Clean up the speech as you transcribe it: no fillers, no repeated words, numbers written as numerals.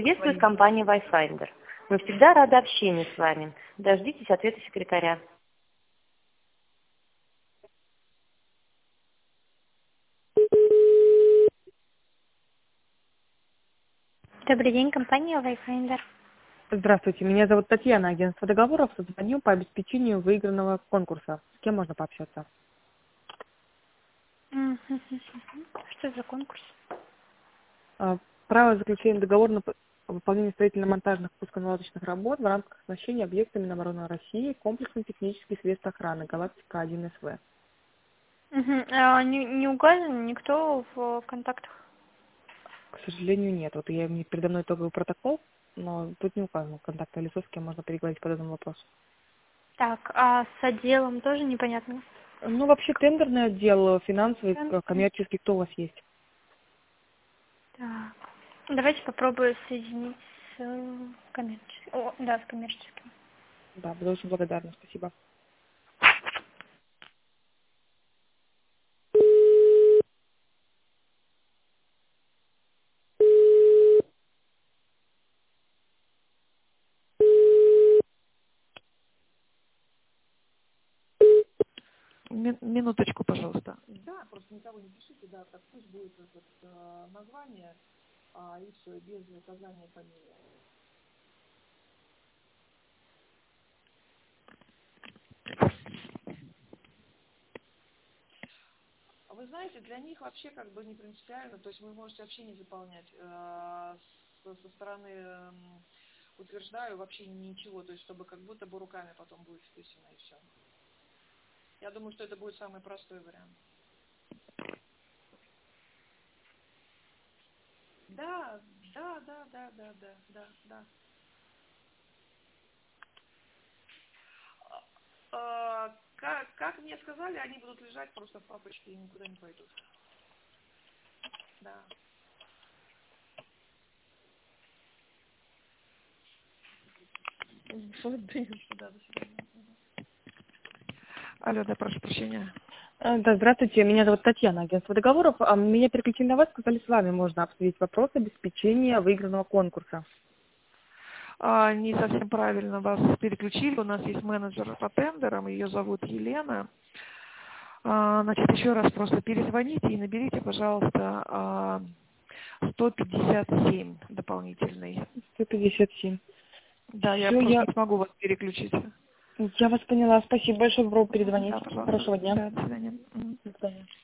Приветствует компания Wayfinder. Мы всегда рады общению с вами. Дождитесь ответа секретаря. Добрый день, компания Wayfinder. Здравствуйте, меня зовут Татьяна, агентство договоров. Звоню по обеспечению выигранного конкурса. С кем можно пообщаться? Что за конкурс? Право заключения договора на выполнение строительно-монтажных пусконаладочных работ в рамках оснащения объектами Минобороны России комплексный технический средств охраны «Галактика-1 СВ». Не указан никто в контактах? К сожалению, нет. Вот передо мной итоговый протокол, но тут не указано контакта лицо, с кем можно переговорить по данному вопросу. Так, а с отделом тоже непонятно? Ну, вообще тендерный отдел, финансовый, коммерческий, кто у вас есть? Так, давайте попробую соединить с коммерческим. Да, с коммерческим. Да, буду очень благодарна, спасибо. Минуточку, пожалуйста. Да, просто никого не пишите, да, так пусть будет название, и все, без указания фамилии. Вы знаете, для них вообще как бы не принципиально, то есть вы можете вообще не заполнять со стороны утверждаю вообще ничего, то есть чтобы как будто бы руками потом будет вписано и все. Я думаю, что это будет самый простой вариант. Да, да. Как мне сказали, они будут лежать просто в папочке и никуда не пойдут. Да. Да, до свидания. Алло, да, прошу прощения. Да, здравствуйте, меня зовут Татьяна, агентство договоров. Меня переключили на вас, сказали, с вами можно обсудить вопрос обеспечения выигранного конкурса. Не совсем правильно вас переключили. У нас есть менеджер по тендерам, ее зовут Елена. Значит, еще раз просто перезвоните и наберите, пожалуйста, 157 дополнительный. 157. Да, я Все, просто не смогу вас переключить. я вас поняла. Спасибо большое, попробую перезвонить. Да, пожалуйста. Хорошего дня. Да, до свидания. До свидания.